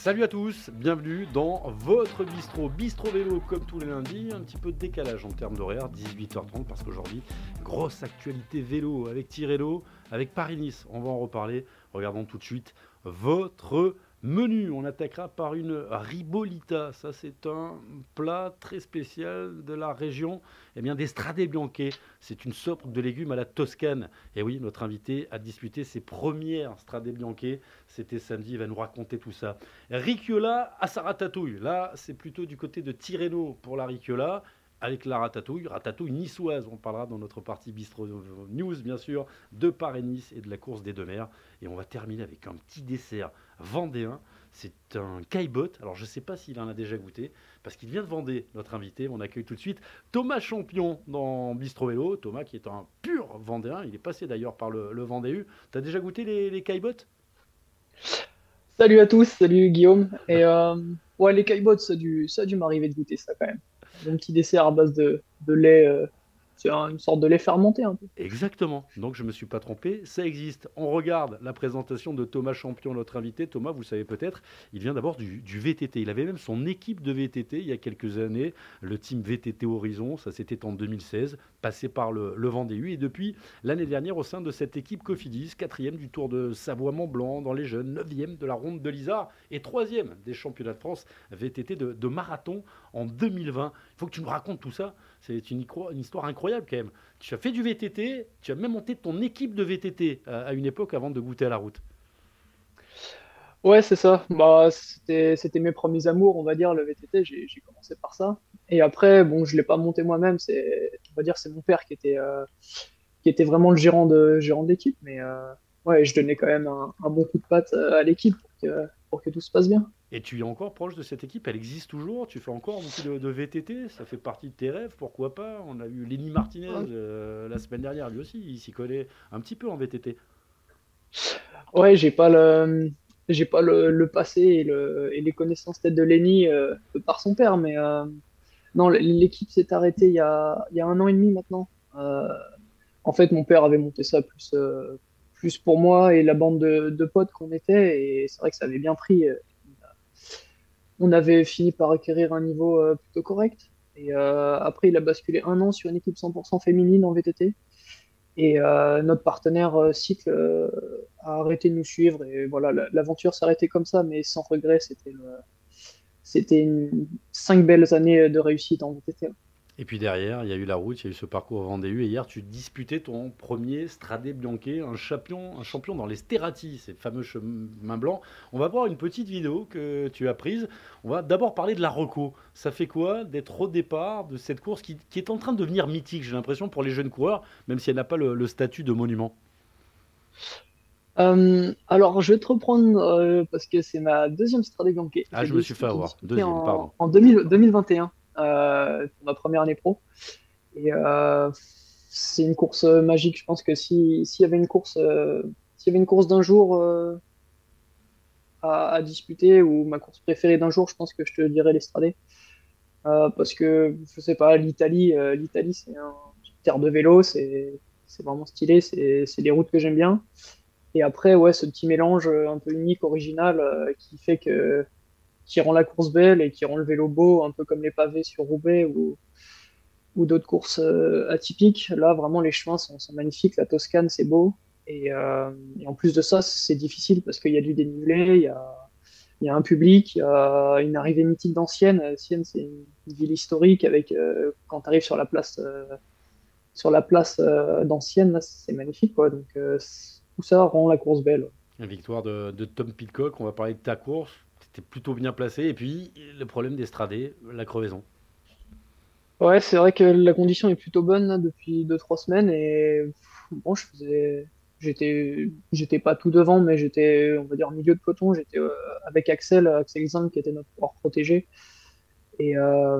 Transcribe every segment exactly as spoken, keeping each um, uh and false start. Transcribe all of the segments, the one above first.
Salut à tous, bienvenue dans votre bistrot, bistrot vélo comme tous les lundis, un petit peu de décalage en termes d'horaire, dix-huit heures trente parce qu'aujourd'hui, grosse actualité vélo avec Tirreno, avec Paris-Nice, on va en reparler, regardons tout de suite votre menu. On attaquera par une ribolita, ça c'est un plat très spécial de la région eh bien, des Strade Bianche, c'est une sorte de légumes à la Toscane. Et oui, notre invité a disputé ses premières Strade Bianche, c'était samedi, il va nous raconter tout ça. Ricciola à sa ratatouille. Là, c'est plutôt du côté de Tirreno pour la Ricciola, avec la ratatouille, ratatouille niçoise. On parlera dans notre partie Bistro News, bien sûr, de Paris-Nice et de la course des deux mers. Et on va terminer avec un petit dessert vendéen. C'est un caillebotte. Alors, je ne sais pas s'il en a déjà goûté, parce qu'il vient de Vendée, notre invité. On accueille tout de suite Thomas Champion dans Bistro Vélo. Thomas qui est un pur vendéen. Il est passé d'ailleurs par le, le Vendée U. Tu as déjà goûté les, les caillebottes ? Salut à tous, salut Guillaume. Et euh, ouais, les caillebottes, ça a dû, ça a dû m'arriver de goûter ça quand même. Un petit dessert à base de, de lait, euh, c'est un- une sorte de lait fermenté un peu. Exactement, donc je ne me suis pas trompé, ça existe. On regarde la présentation de Thomas Champion, notre invité. Thomas, vous savez peut-être, il vient d'abord du, du V T T. Il avait même son équipe de V T T il y a quelques années, le team V T T Horizon, ça c'était en deux mille seize, passé par le, le Vendée U. Et depuis l'année dernière, au sein de cette équipe Cofidis, quatrième du Tour de Savoie-Mont-Blanc dans les jeunes, neuvième de la Ronde de l'Isard et troisième des championnats de France V T T de, de marathon en deux mille vingt. Il faut que tu nous racontes tout ça, c'est une, une histoire incroyable quand même. Tu as fait du V T T, tu as même monté ton équipe de V T T à, à une époque avant de goûter à la route. Ouais, c'est ça. Bah, c'était, c'était mes premiers amours, on va dire, le V T T. J'ai, j'ai commencé par ça. Et après, bon, je l'ai pas monté moi-même. C'est, on va dire, c'est mon père qui était, euh, qui était vraiment le gérant de, gérant d'équipe. Mais euh, ouais, je donnais quand même un, un bon coup de patte euh, à l'équipe pour que, pour que tout se passe bien. Et tu es encore proche de cette équipe, elle existe toujours, tu fais encore beaucoup de, de V T T, ça fait partie de tes rêves, pourquoi pas. On a eu Lenny Martinez euh, la semaine dernière, lui aussi, il s'y connaît un petit peu en V T T. Ouais, j'ai pas le, j'ai pas le, le passé et, le, et les connaissances peut-être de Lenny euh, de par son père, mais euh, non, l'équipe s'est arrêtée il y a, il y a un an et demi maintenant. Euh, en fait, mon père avait monté ça plus, euh, plus pour moi et la bande de, de potes qu'on était, et c'est vrai que ça avait bien pris. On avait fini par acquérir un niveau euh, plutôt correct. Et euh, après, il a basculé un an sur une équipe cent pour cent féminine en V T T. Et euh, notre partenaire euh, Cycle euh, a arrêté de nous suivre. Et voilà, la- l'aventure s'arrêtait comme ça, mais sans regret. C'était le- c'était une- cinq belles années de réussite en V T T. Et puis derrière, il y a eu la route, il y a eu ce parcours au Vendée U. Et hier, tu disputais ton premier Strade Bianche, un champion, un champion dans les Sterati, ces fameux chemins blancs. On va voir une petite vidéo que tu as prise. On va d'abord parler de la reco. Ça fait quoi d'être au départ de cette course qui, qui est en train de devenir mythique, j'ai l'impression, pour les jeunes coureurs, même si elle n'a pas le, le statut de monument. Euh, alors, je vais te reprendre euh, parce que c'est ma deuxième Strade Bianche. Ah, J'ai je me dis- suis fait j'ai avoir. disputé Deuxième, pardon. en, en deux mille deux mille vingt et un euh, pour ma première année pro. Et euh, c'est une course magique. Je pense que si s'il y avait une course, euh, s'il y avait une course d'un jour euh, à, à disputer ou ma course préférée d'un jour, je pense que je te dirais l'Estradé. Euh, parce que je sais pas, l'Italie, euh, l'Italie c'est un une terre de vélo, c'est c'est vraiment stylé, c'est c'est les routes que j'aime bien. Et après, ouais, ce petit mélange euh, un peu unique, original, euh, qui fait que qui rend la course belle et qui rend le vélo beau, un peu comme les pavés sur Roubaix ou ou d'autres courses euh, atypiques. Là, vraiment, les chemins sont, sont magnifiques. La Toscane, c'est beau. Et, euh, et en plus de ça, c'est difficile parce qu'il y a du dénivelé, il y a, il y a un public, il y a une arrivée mythique d'Ancienne. Ancienne, c'est une, une ville historique avec, euh, quand tu arrives sur la place, euh, sur la place euh, d'Ancienne, là, c'est magnifique, quoi. Donc, euh, tout ça rend la course belle. La victoire de, de Tom Pitcock, on va parler de ta course. C'était plutôt bien placé. Et puis, le problème d'Estradé, la crevaison. Ouais, c'est vrai que la condition est plutôt bonne là, depuis deux trois semaines et bon, je faisais, j'étais, j'étais pas tout devant, mais j'étais, on va dire, au milieu de peloton. J'étais euh, avec Axel, Axel Zang qui était notre coureur protégé et euh,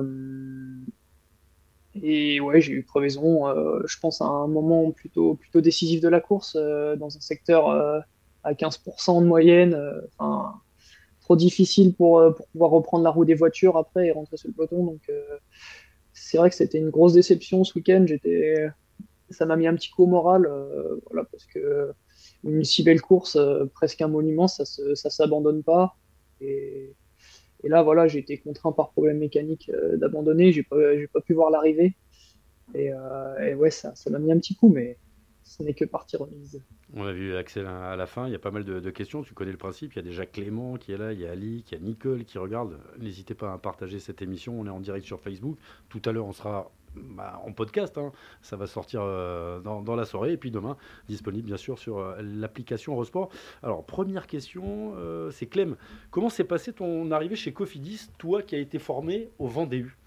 et ouais, j'ai eu crevaison. Euh, je pense à un moment plutôt plutôt décisif de la course euh, dans un secteur euh, à quinze pour cent de moyenne. euh, Enfin, trop difficile pour euh, pour pouvoir reprendre la roue des voitures après et rentrer sur le peloton. Donc euh, c'est vrai que c'était une grosse déception ce week-end. J'étais Ça m'a mis un petit coup au moral, euh, voilà, parce que une si belle course, euh, presque un monument, ça se, ça s'abandonne pas. Et, et là, voilà, j'ai été contraint par problème mécanique euh, d'abandonner. J'ai pas, j'ai pas pu voir l'arrivée. Et, euh, et ouais, ça, ça m'a mis un petit coup, mais ce n'est que partie remise. On a vu Axel à la fin, il y a pas mal de, de questions, tu connais le principe, il y a déjà Clément qui est là, il y a Ali, il y a Nicole qui regarde. N'hésitez pas à partager cette émission, on est en direct sur Facebook. Tout à l'heure, on sera bah, en podcast, hein. Ça va sortir euh, dans, dans la soirée, et puis demain, disponible bien sûr sur euh, l'application Eurosport. Alors, première question, euh, c'est Clem, comment s'est passé ton arrivée chez Cofidis, toi qui as été formé au Vendée U?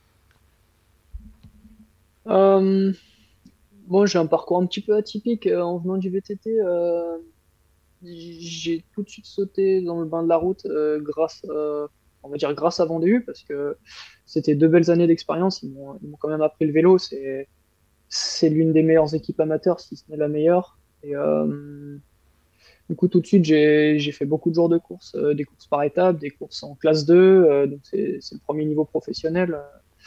Euh, Bon, j'ai un parcours un petit peu atypique. Euh, en venant du V T T, euh, j'ai tout de suite sauté dans le bain de la route euh, grâce, euh, on va dire grâce à Vendée U, parce que c'était deux belles années d'expérience. Ils m'ont, ils m'ont quand même appris le vélo. C'est, c'est l'une des meilleures équipes amateurs, si ce n'est la meilleure. Et euh, du coup, tout de suite, j'ai, j'ai fait beaucoup de jours de course, euh, des courses par étapes, des courses en classe deux. Euh, donc c'est, c'est le premier niveau professionnel.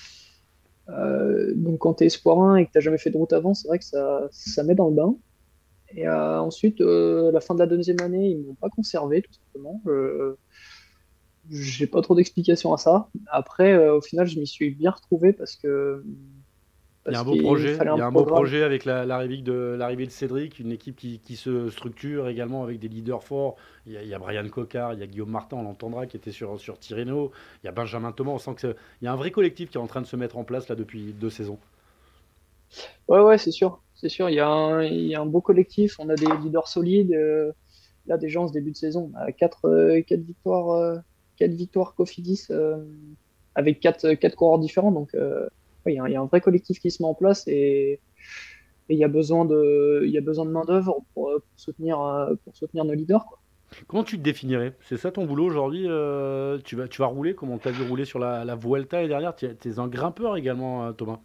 Euh, donc quand tu es espoir un et que tu n'as jamais fait de route avant, c'est vrai que ça, ça met dans le bain. Et euh, ensuite, euh, à la fin de la deuxième année, ils m'ont pas conservé, tout simplement. Euh, j'ai pas trop d'explications à ça. Après, euh, au final, je m'y suis bien retrouvé parce que Il y a parce un beau qu'il projet, fallait il un y a un beau programme. projet avec la- l'arrivée de, l'arrivée de Cédric, une équipe qui, qui se structure également avec des leaders forts. Il y a, il y a Brian Cocard, il y a Guillaume Martin, on l'entendra, qui était sur, sur Tirreno. Il y a Benjamin Thomas, on sent qu'il y a un vrai collectif qui est en train de se mettre en place là depuis deux saisons. Ouais, ouais, c'est sûr, c'est sûr. Il y a un, il y a un beau collectif. On a des leaders solides. Euh, là, déjà en ce début de saison, on a quatre, euh, quatre victoires, euh, quatre victoires Cofidis euh, avec quatre, quatre coureurs différents. Donc, euh, ouais, il y a, un- il y a un vrai collectif qui se met en place et et il y a besoin de, il y a besoin de main-d'œuvre pour, euh, pour soutenir, euh, pour soutenir nos leaders, quoi. Comment tu te définirais? C'est ça ton boulot aujourd'hui? euh, tu, vas, tu vas rouler comme on t'a vu rouler sur la, la Vuelta et derrière, tu es un grimpeur également, euh, Thomas.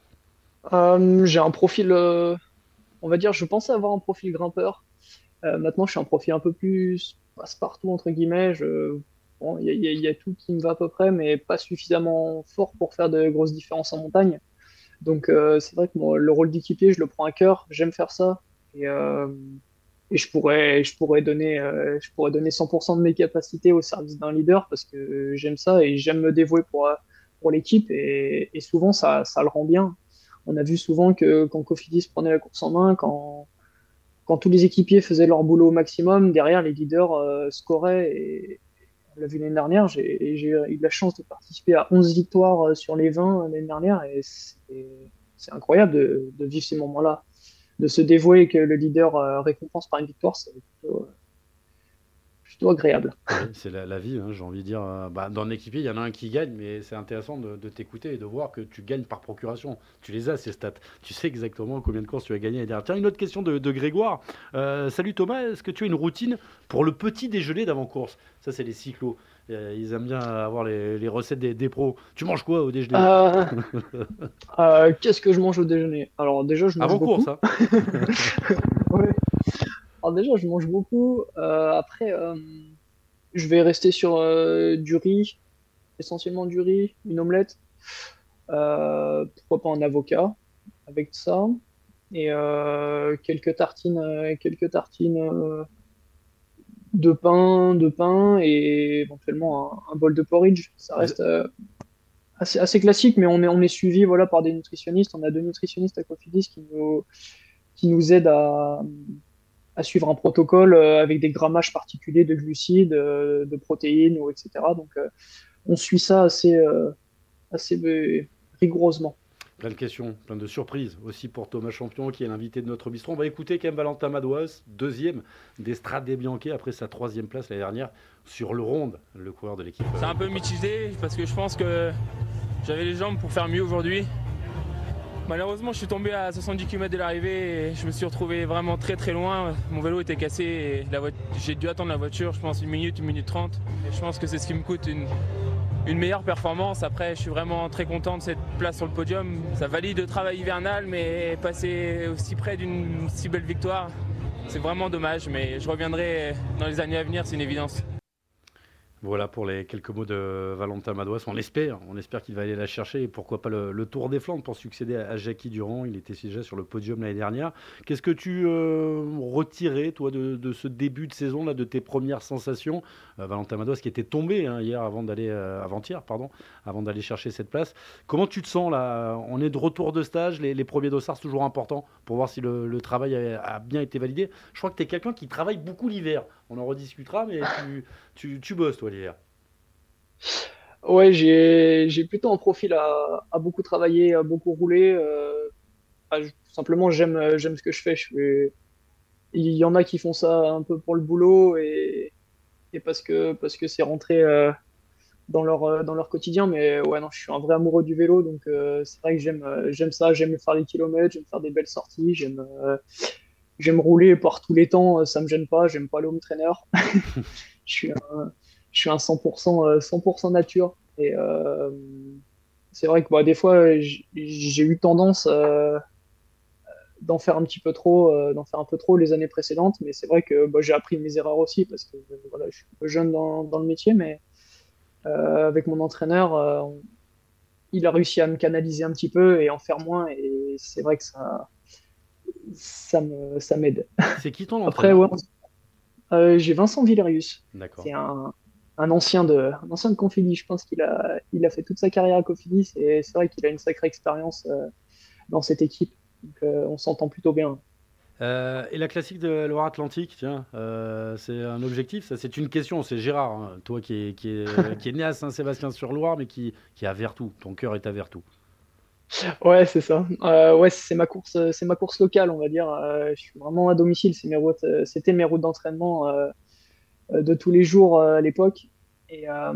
Euh, j'ai un profil, euh, on va dire, je pensais avoir un profil grimpeur. Euh, maintenant, je suis un profil un peu plus passe-partout, entre guillemets. Je, bon, il y a, il y a- il y a tout qui me va à peu près, mais pas suffisamment fort pour faire de grosses différences en montagne. Donc, euh, c'est vrai que moi, le rôle d'équipier, je le prends à cœur. J'aime faire ça. Et, euh, et je pourrais, je pourrais donner, euh, je pourrais donner cent pour cent de mes capacités au service d'un leader parce que j'aime ça et j'aime me dévouer pour, euh, pour l'équipe. Et, et souvent, ça, ça le rend bien. On a vu souvent que quand Cofidis prenait la course en main, quand, quand tous les équipiers faisaient leur boulot au maximum, derrière, les leaders euh, scoraient. Et on l'a vu l'année dernière, j'ai j'ai eu la chance de participer à onze victoires euh, sur les vingt l'année dernière. Et c'est c'est incroyable de, de vivre ces moments-là, de se dévouer et que le leader euh, récompense par une victoire, c'est plutôt, plutôt agréable. Oui, c'est la, la vie, hein, j'ai envie de dire. euh, bah, dans l'équipier, il y en a un qui gagne, mais c'est intéressant de, de t'écouter et de voir que tu gagnes par procuration. Tu les as, ces stats. Tu sais exactement combien de courses tu as gagné. Derrière. Tiens, une autre question de, de Grégoire. Euh, salut Thomas, est-ce que tu as une routine pour le petit déjeuner d'avant-course? Ça, c'est les cyclos. Euh, ils aiment bien avoir les, les recettes des, des pros. Tu manges quoi au déjeuner? Euh, euh, Qu'est-ce que je mange au déjeuner? Alors déjà, je mange Avant-course, beaucoup. hein. Ouais. Alors déjà, je mange beaucoup. Euh, après, euh, je vais rester sur euh, du riz, essentiellement du riz, une omelette, euh, pourquoi pas un avocat avec ça, et euh, quelques tartines, euh, quelques tartines euh, de pain, de pain et éventuellement un, un bol de porridge. Ça Vous- reste euh, assez, assez classique, mais on est, on est suivi voilà, par des nutritionnistes. On a deux nutritionnistes à Cofidis qui nous, qui nous aident à, à suivre un protocole euh, avec des grammages particuliers de glucides, euh, de protéines, ou et cetera. Donc, euh, on suit ça assez, euh, assez euh, rigoureusement. Plein de questions, plein de surprises aussi pour Thomas Champion qui est l'invité de notre bistrot. On va écouter quand même Valentin Madouas, deuxième d'Estrade des Bianchi après sa troisième place l'année dernière sur le Ronde, le coureur de l'équipe. C'est un peu mitigé parce que je pense que j'avais les jambes pour faire mieux aujourd'hui. Malheureusement, je suis tombé à soixante-dix kilomètres de l'arrivée et je me suis retrouvé vraiment très très loin. Mon vélo était cassé et la vo- j'ai dû attendre la voiture, je pense une minute, une minute trente. Et je pense que c'est ce qui me coûte une, une meilleure performance. Après, je suis vraiment très content de cette place sur le podium. Ça valide le travail hivernal, mais passer aussi près d'une si belle victoire, c'est vraiment dommage. Mais je reviendrai dans les années à venir, c'est une évidence. Voilà pour les quelques mots de Valentin Madouas. On l'espère, on espère qu'il va aller la chercher et pourquoi pas le, le Tour des Flandres pour succéder à, à Jackie Durand. Il était déjà sur le podium l'année dernière. Qu'est-ce que tu euh, retirais, toi, de, de ce début de saison, là, de tes premières sensations? Euh, Valentin Madouas qui était tombé hein, hier avant d'aller, euh, avant-hier, pardon, avant d'aller chercher cette place. Comment tu te sens là? On est de retour de stage, les, les premiers dossards, c'est toujours important pour voir si le, le travail a, a bien été validé. Je crois que tu es quelqu'un qui travaille beaucoup l'hiver. On en rediscutera, mais tu, tu, tu bosses, toi, l'hiver. Ouais, j'ai j'ai plutôt un profil à, à beaucoup travailler, à beaucoup rouler. Euh, ah, je- tout simplement, j'aime euh, j'aime ce que je fais. Je fais- Il y en a qui font ça un peu pour le boulot et, et parce que parce que c'est rentré euh, dans leur euh, dans leur quotidien. Mais ouais, non, je suis un vrai amoureux du vélo, donc euh, c'est vrai que j'aime euh, j'aime ça. J'aime faire les kilomètres, j'aime faire des belles sorties, j'aime euh, j'aime rouler par tous les temps. euh, Ça me gêne pas. J'aime pas le home trainer. Je suis un, je suis un cent pour cent, euh, cent pour cent nature. Et euh, c'est vrai que bah, des fois, j- j'ai eu tendance euh, d'en faire un petit peu trop, euh, d'en faire un peu trop les années précédentes. Mais c'est vrai que bah, j'ai appris mes erreurs aussi parce que euh, voilà, je suis un peu jeune dans, dans le métier. Mais euh, avec mon entraîneur, euh, on- il a réussi à me canaliser un petit peu et en faire moins. Et c'est vrai que ça, ça me, ça m'aide. C'est qui ton Après, ouais, entraîneur? Euh, j'ai Vincent Villerius. D'accord. C'est un, un ancien de, un ancien de Cofidis. Je pense qu'il a, il a fait toute sa carrière à Cofidis et c'est vrai qu'il a une sacrée expérience euh, dans cette équipe. Donc, euh, on s'entend plutôt bien. Euh, et la classique de Loire-Atlantique, tiens, euh, c'est un objectif, ça c'est une question, c'est Gérard, hein, toi qui est, qui, est, qui est né à Saint-Sébastien-sur-Loire, mais qui, qui est à Vertou, ton cœur est à Vertou. Ouais, c'est ça. Euh, ouais, c'est ma course, c'est ma course locale, on va dire. Euh, je suis vraiment à domicile. C'est mes routes, euh, c'était mes routes d'entraînement euh, euh, de tous les jours euh, à l'époque. Et euh,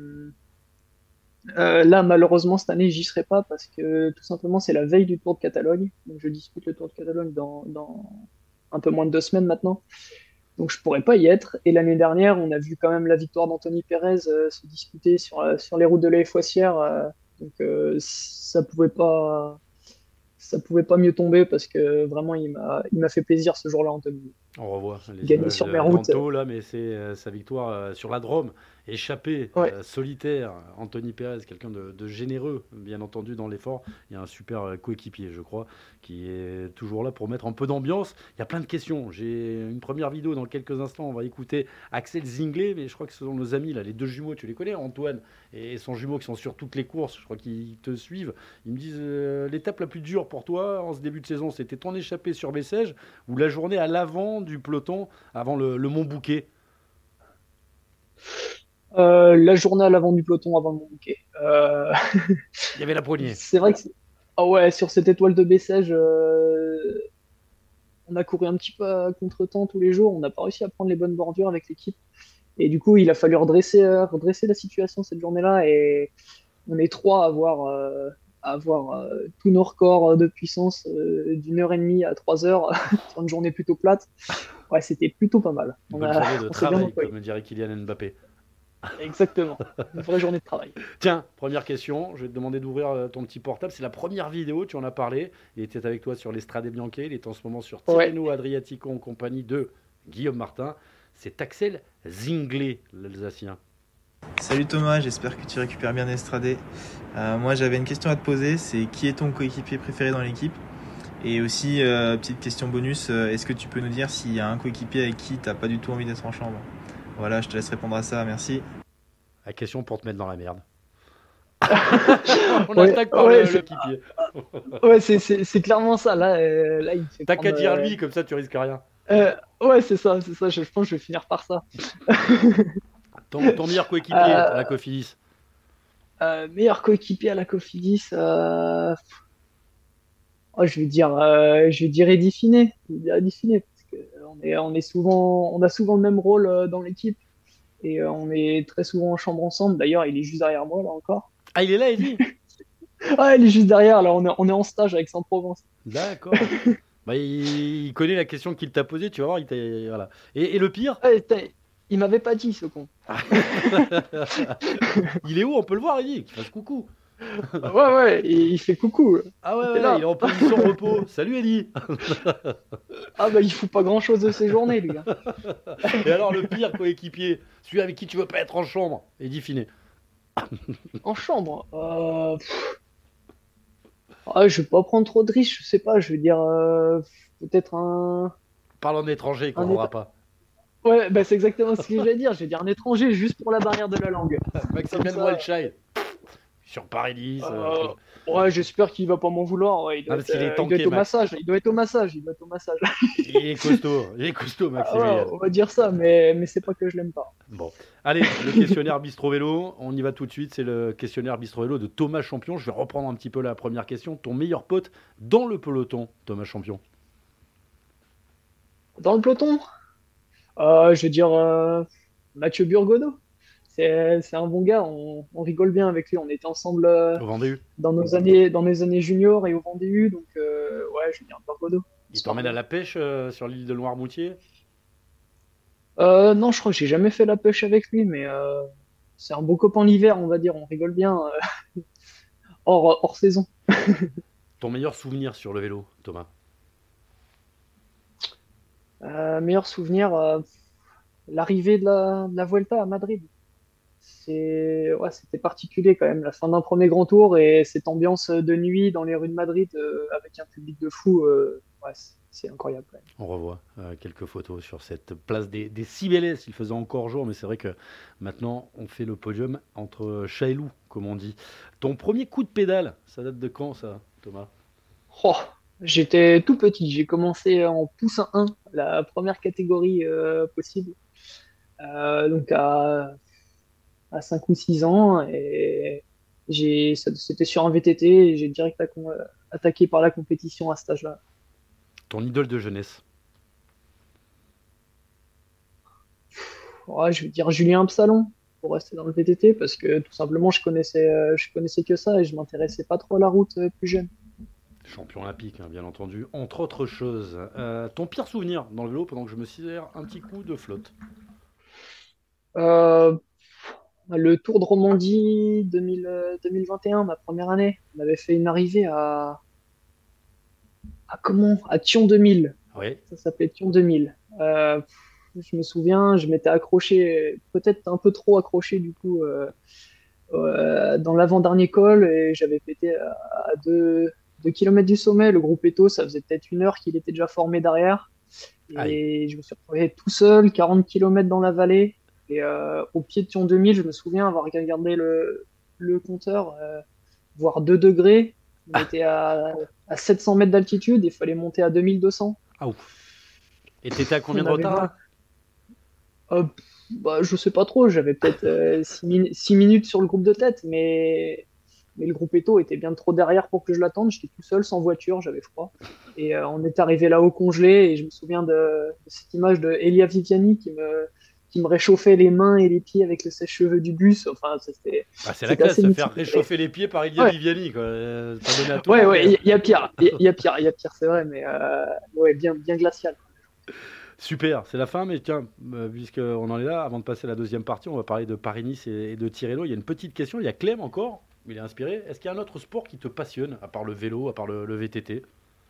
euh, là, malheureusement, cette année, j'y serai pas parce que tout simplement, c'est la veille du Tour de Catalogne. Donc, je dispute le Tour de Catalogne dans, dans un peu moins de deux semaines maintenant. Donc je pourrais pas y être. Et l'année dernière, on a vu quand même la victoire d'Anthony Pérez euh, se disputer sur, euh, sur les routes de la Foissière. Euh, donc euh, ça pouvait pas, ça pouvait pas mieux tomber parce que vraiment il m'a, il m'a fait plaisir ce jour-là, Anthony. On revoit les Gagner images sur mes de- routes. d'Anto, là, mais c'est euh, sa victoire euh, sur la Drôme, échappée, Ouais, euh, solitaire. Anthony Pérez, quelqu'un de, de généreux, bien entendu, dans l'effort. Il y a un super euh, coéquipier, je crois, qui est toujours là pour mettre un peu d'ambiance. Il y a plein de questions. J'ai une première vidéo dans quelques instants. On va écouter Axel Zinglet, mais je crois que ce sont nos amis, là, les deux jumeaux, tu les connais, Antoine et son jumeau qui sont sur toutes les courses. Je crois qu'ils te suivent. Ils me disent euh, l'étape la plus dure pour toi en ce début de saison, c'était ton échappée sur Bessèges ou la journée à l'avant du peloton avant le, le Mont Bouquet. euh, la journée à l'avant du peloton avant mon bouquet. Euh, Il y avait la poignée. c'est vrai que c'est- ah ouais, sur cette étoile de Bessèges, euh, on a couru un petit peu à contre-temps tous les jours. On n'a pas réussi à prendre les bonnes bordures avec l'équipe. Et du coup, il a fallu redresser, euh, redresser la situation cette journée-là. Et on est trois à avoir, euh, à avoir euh, tous nos records de puissance euh, d'une heure et demie à trois heures sur une journée plutôt plate. Ouais, c'était plutôt pas mal. Une On bonne a, journée de on s'est bien travail, employé. comme dirait Kylian Mbappé. Exactement. Une vraie journée de travail. Tiens, première question, je vais te demander d'ouvrir euh, ton petit portable. C'est la première vidéo, tu en as parlé. Il était avec toi sur l'Estrade Bianche. Il est en ce moment sur Ouais. Tirreno Adriatico en compagnie de Guillaume Martin. C'est Axel Zinglet, l'Alsacien. Salut Thomas, j'espère que tu récupères bien Estradé. Euh, moi j'avais une question à te poser, c'est qui est ton coéquipier préféré dans l'équipe? Et aussi, euh, petite question bonus, euh, est-ce que tu peux nous dire s'il y a un coéquipier avec qui t'as pas du tout envie d'être en chambre? Voilà, je te laisse répondre à ça, merci. La question pour te mettre dans la merde. On Ouais, attaque par ouais, le- c'est l'équipier. ouais, c'est- c'est- c'est clairement ça. Là, euh, là il me fait T'as qu'à prendre, dire euh, lui, comme ça tu risques rien. euh, ouais, c'est ça, c'est ça. Je, je pense que je vais finir par ça. Ton, ton meilleur coéquipier à Euh, la Cofidis. euh, meilleur coéquipier à la Cofidis, euh, oh, je vais dire, euh, je vais dire Eddy Finet. Je vais dire Eddy Finet, parce que on est, on est souvent, on a souvent le même rôle euh, dans l'équipe et euh, on est très souvent en chambre ensemble. D'ailleurs, il est juste derrière moi là encore. Ah, il est là, Eddy. Ah, il est juste derrière. Là, on est, on est en stage avec Saint-Provence. D'accord. Bah, il, il connaît la question qu'il t'a posée, tu vas voir. Il t'a- voilà. et, et le pire, Ouais, putain, il m'avait pas dit ce con. il est où? On peut le voir, Eddy. Qu'il fasse coucou. Ouais, ouais, il, il fait coucou. Ah ouais, Il ouais, était là. il est en position repos. Salut Ellie. Ah bah il fout pas grand chose de ses journées, lui. Hein. Et alors le pire coéquipier, celui avec qui tu veux pas être en chambre, Eddie Finet. En chambre. Euh... pff, ah, je vais pas prendre trop de risques, je sais pas, je vais dire euh, peut-être un. Parle en étranger, il un comprendra état... pas. Ouais, bah c'est exactement ce que j'allais dire. Je vais dire un étranger juste pour la barrière de la langue. Comme Maximilian ça. Wildchild. Sur Paris-Nice. euh, Euh, Ouais, j'espère qu'il va pas m'en vouloir. Ouais, il, Ah, doit parce être, qu'il est euh, il doit tanké, être au Max. massage. Il doit être au massage. Il doit être au massage. Il est costaud. Il est costaud, Ah ouais, Maximilian. on va dire ça, mais, mais c'est pas que je l'aime pas. Bon. Allez, le questionnaire Bistro Vélo. On y va tout de suite. C'est le questionnaire Bistro Vélo de Thomas Champion. Je vais reprendre un petit peu la première question. Ton meilleur pote dans le peloton, Thomas Champion. Dans le peloton, euh, je vais dire euh, Mathieu Burgodeau. C'est, c'est un bon gars. On, on rigole bien avec lui. On était ensemble euh, Au Vendée U. dans nos années, dans mes années juniors et au Vendée U. Donc, euh, ouais, je vais dire Burgodeau. Il t'emmène à la pêche euh, sur l'île de Noirmoutier. Euh, non, je crois que j'ai jamais fait la pêche avec lui, mais euh, c'est un beau copain l'hiver, on va dire. On rigole bien euh, hors, hors saison. Ton meilleur souvenir sur le vélo, Thomas. Euh, meilleur souvenir, euh, l'arrivée de la, de la Vuelta à Madrid. C'est, ouais, c'était particulier quand même, la fin d'un premier grand tour et cette ambiance de nuit dans les rues de Madrid euh, avec un public de fou, euh, ouais, c'est, c'est incroyable quand même. On revoit euh, quelques photos sur cette place des, des Cibélès. Il faisait encore jour, mais c'est vrai que maintenant, on fait le podium entre chat et loup, comme on dit. Ton premier coup de pédale, ça date de quand, ça, Thomas? Oh, j'étais tout petit, j'ai commencé en poussin un, la première catégorie euh, possible, euh, donc à, à cinq ou six ans, et j'ai, ça- c'était sur un V T T, et j'ai direct accom- attaqué par la compétition à cet âge-là. Ton idole de jeunesse? Ouais, je vais dire Julien Absalon pour rester dans le V T T parce que tout simplement je connaissais, euh, je connaissais que ça et je m'intéressais pas trop à la route euh, plus jeune. Champion olympique, hein, bien entendu, entre autres choses. Euh, ton pire souvenir dans le vélo pendant que je me sers un petit coup de flotte? Euh, le Tour de Romandie deux mille, euh, deux mille vingt et un, ma première année, on avait fait une arrivée à, à comment? À Thion deux mille. Oui. Ça s'appelait Thion deux mille. Euh, je me souviens, je m'étais accroché, peut-être un peu trop accroché du coup, euh, euh, dans l'avant-dernier col et j'avais pété à, à deux, deux kilomètres du sommet. Le groupe Eto, ça faisait peut-être une heure qu'il était déjà formé derrière. Aïe. Et je me suis retrouvé tout seul, quarante kilomètres dans la vallée. Et euh, au pied de Thion deux mille, je me souviens avoir regardé le, le compteur, euh, voir deux degrés. On était à, à sept cents mètres d'altitude, il fallait monter à deux mille deux cents. Ah ouf. Et t'étais à combien On de avait retard vingt. là? Euh, bah, je sais pas trop, j'avais peut-être six minutes sur le groupe de tête, mais, mais le groupe Eto était bien trop derrière pour que je l'attende. J'étais tout seul, sans voiture, j'avais froid. Et euh, on est arrivé là-haut congelé, et je me souviens de, de cette image de Elia Viviani qui me, qui me réchauffait les mains et les pieds avec le sèche-cheveux du bus. Enfin, c'était Ah, c'est la c'était classe, assez se mythique. faire réchauffer les pieds par Elia Ouais. Viviani, quoi. Euh, T'as donné à tout. Ouais, ouais, il y, y a pire, il y, y a pire, il y a pire, c'est vrai, mais euh, ouais, bien, bien glacial. Super, c'est la fin, mais tiens, euh, puisqu'on en est là, avant de passer à la deuxième partie, on va parler de Paris-Nice et, et de Tirreno. Il y a une petite question, il y a Clem encore, il est inspiré. Est-ce qu'il y a un autre sport qui te passionne, à part le vélo, à part le, le V T T?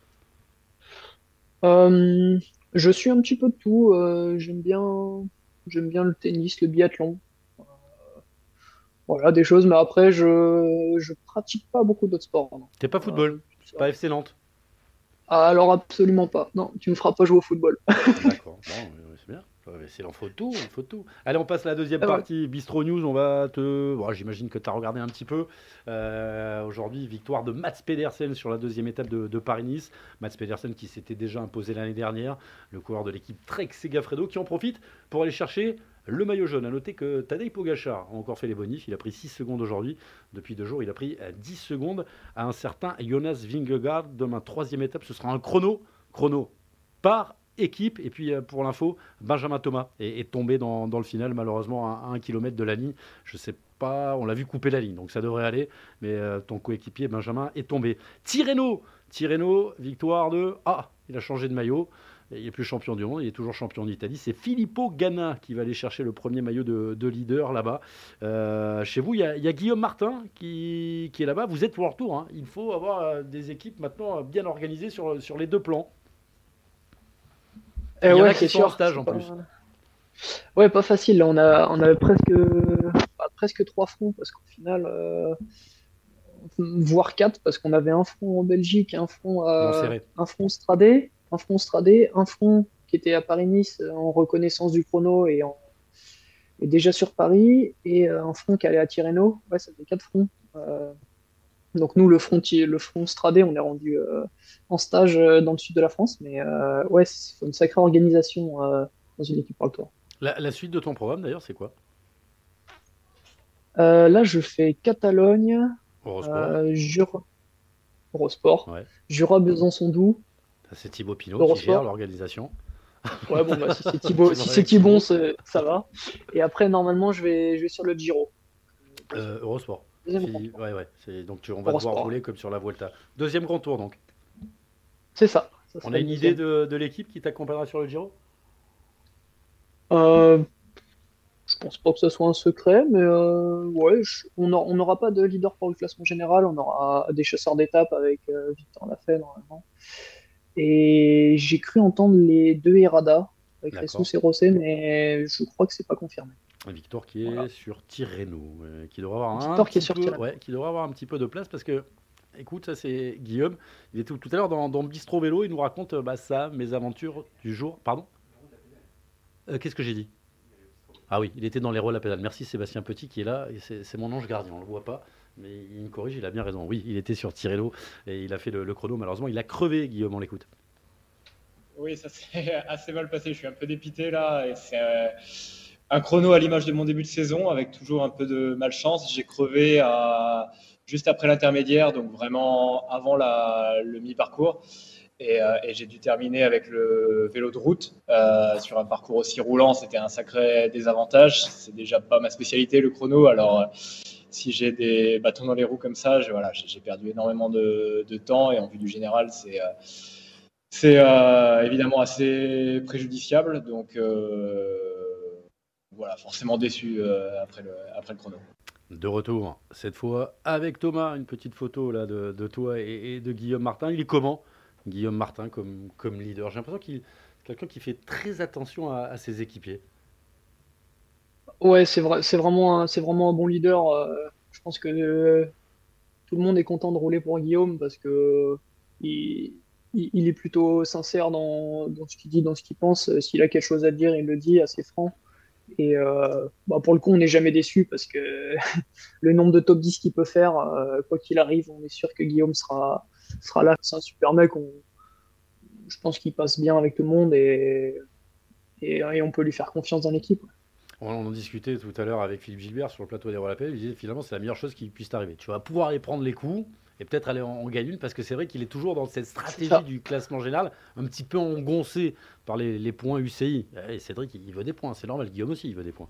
Euh, je suis un petit peu de tout. euh, j'aime bien, j'aime bien le tennis, le biathlon. Voilà, des choses, mais après, je, je pratique pas beaucoup d'autres sports. Non. T'es pas Euh, football, c'est pas F C Nantes. ah, alors, absolument pas. Non, tu me feras pas jouer au football. D'accord, bon, euh, c'est bien. Euh, C'est il en faut tout, il faut tout. Allez, on passe à la deuxième Ah ouais. partie. Bistro News, on va te. Bon, j'imagine que tu as regardé un petit peu. Euh, Aujourd'hui, victoire de Mats Pedersen sur la deuxième étape de, de Paris-Nice. Mats Pedersen qui s'était déjà imposé l'année dernière, le coureur de l'équipe Trek Segafredo, qui en profite pour aller chercher le maillot jaune. A noter que Tadej Pogacar a encore fait les bonifs. Il a pris six secondes aujourd'hui. Depuis deux jours, il a pris dix secondes à un certain Jonas Vingegaard. Demain, troisième étape, ce sera un chrono. Chrono par équipe. Et puis, euh, pour l'info, Benjamin Thomas est, est tombé dans, dans le final, malheureusement, à un kilomètre de la ligne. Je sais pas, on l'a vu couper la ligne, donc ça devrait aller. Mais euh, ton coéquipier, Benjamin, est tombé. Tirreno, Tirreno, victoire de... Ah, il a changé de maillot. Il n'est plus champion du monde, il est toujours champion d'Italie. C'est Filippo Ganna qui va aller chercher le premier maillot de, de leader là-bas. Euh, chez vous, il y, a, il y a Guillaume Martin qui, qui est là-bas. Vous êtes World Tour. Hein. Il faut avoir euh, des équipes maintenant bien organisées sur, sur les deux plans. Et il y ouais, en a qui c'est sont sûr, en stage c'est en pas- plus. Ouais, pas facile. Là, on a, on avait presque, bah, presque trois fronts parce qu'au final, euh, voire quatre parce qu'on avait un front en Belgique, un front, Bon, à- serré. un front Stradé, un front Stradé, un front qui était à Paris-Nice en reconnaissance du chrono et, en, et déjà sur Paris, et euh, un front qui allait à Tirreno. Ouais, ça fait quatre fronts. Euh, donc nous, le front, le front Stradé, on est rendu euh, en stage euh, dans le sud de la France, mais euh, ouais, c'est faut une sacrée organisation euh, dans une équipe pour le tour. La, la suite de ton programme, d'ailleurs, c'est quoi? Euh, là, je fais Catalogne, Eurosport. euh, Jura, Eurosport, Ouais. Jura, Besançon-Doubs, Ça, c'est Thibaut Pinot qui Eurosport. gère l'organisation. Ouais, bon, bah, si c'est Thibaut, C'est si vrai, c'est Thibaut. Thibon, c'est- ça va. Et après, normalement, je vais, je vais sur le Giro. Euh, Eurosport. Deuxième Si- grand tour. ouais, ouais. C'est- Donc, tu- on va devoir Eurosport. rouler comme sur la Vuelta. Deuxième grand tour, donc. C'est ça. Ça On sera a le une idée deuxième. de, de l'équipe qui t'accompagnera sur le Giro? Euh, je pense pas que ce soit un secret, mais euh, ouais, je- on a- on n'aura pas de leader pour le classement général. On aura des chasseurs d'étape avec euh, Victor Lafay, normalement. Et j'ai cru entendre les deux Herrada, avec D'accord. Ressus et Rosset, mais je crois que c'est pas confirmé. Victor qui est Voilà. sur Tirreno, euh, qui devrait avoir un Victor qui est petit sur peu, Tirreno. ouais, qui devrait avoir un petit peu de place parce que, écoute, ça c'est Guillaume. Il était tout, tout à l'heure dans, dans Bistro Vélo, il nous raconte euh, bah, ça, mes aventures du jour. Pardon. Euh, Qu'est-ce que j'ai dit? Ah oui, il était dans les rôles à pédale. Merci Sébastien Petit qui est là. Et C'est c'est mon ange gardien, on le voit pas, mais il me corrige, il a bien raison. Oui, il était sur Tirreno et il a fait le, le chrono. Malheureusement, il a crevé, Guillaume, on l'écoute. Oui, ça s'est assez mal passé. Je suis un peu dépité là. Et c'est euh, un chrono à l'image de mon début de saison avec toujours un peu de malchance. J'ai crevé à, juste après l'intermédiaire, donc vraiment avant la, le mi-parcours. Et, euh, et j'ai dû terminer avec le vélo de route euh, sur un parcours aussi roulant. C'était un sacré désavantage. C'est déjà pas ma spécialité, le chrono. Alors, euh, si j'ai des bâtons dans les roues comme ça, je, voilà, j'ai j'ai perdu énormément de, de temps. Et en vue du général, c'est euh, c'est euh, évidemment assez préjudiciable. Donc, euh, voilà, forcément déçu euh, après, le, après le chrono. De retour, cette fois avec Thomas, une petite photo là de, de toi et, et de Guillaume Martin. Il est comment, Guillaume Martin, comme, comme leader? J'ai l'impression qu'il est quelqu'un qui fait très attention à, à ses équipiers. Ouais, c'est vrai, c'est vraiment, un- c'est vraiment un bon leader. euh, je pense que euh, tout le monde est content de rouler pour Guillaume parce que il, il- il est plutôt sincère dans, dans ce qu'il dit, dans ce qu'il pense. Euh, S'il a quelque chose à dire, il le dit assez franc. Et euh, bah, pour le coup, on n'est jamais déçu parce que le nombre de top dix qu'il peut faire, euh, quoi qu'il arrive, on est sûr que Guillaume sera, sera là. C'est un super mec. On- je pense qu'il passe bien avec tout le monde et, et, et on peut lui faire confiance dans l'équipe. On en discutait tout à l'heure avec Philippe Gilbert sur le plateau des Relapés. Il disait finalement c'est la meilleure chose qui puisse t'arriver. Tu vas pouvoir aller prendre les coups et peut-être aller en, en gagner une parce que c'est vrai qu'il est toujours dans cette C'est stratégie ça. du classement général, un petit peu engoncé par les, les points U C I. Et Cédric, il veut des points, c'est normal. Guillaume aussi, il veut des points.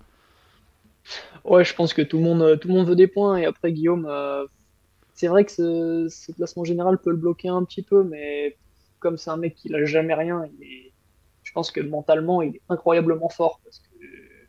Ouais, je pense que tout le monde, tout le monde veut des points. Et après, Guillaume, euh, c'est vrai que ce, ce classement général peut le bloquer un petit peu, mais comme c'est un mec qui n'a jamais rien, il est- je pense que mentalement, il est incroyablement fort parce que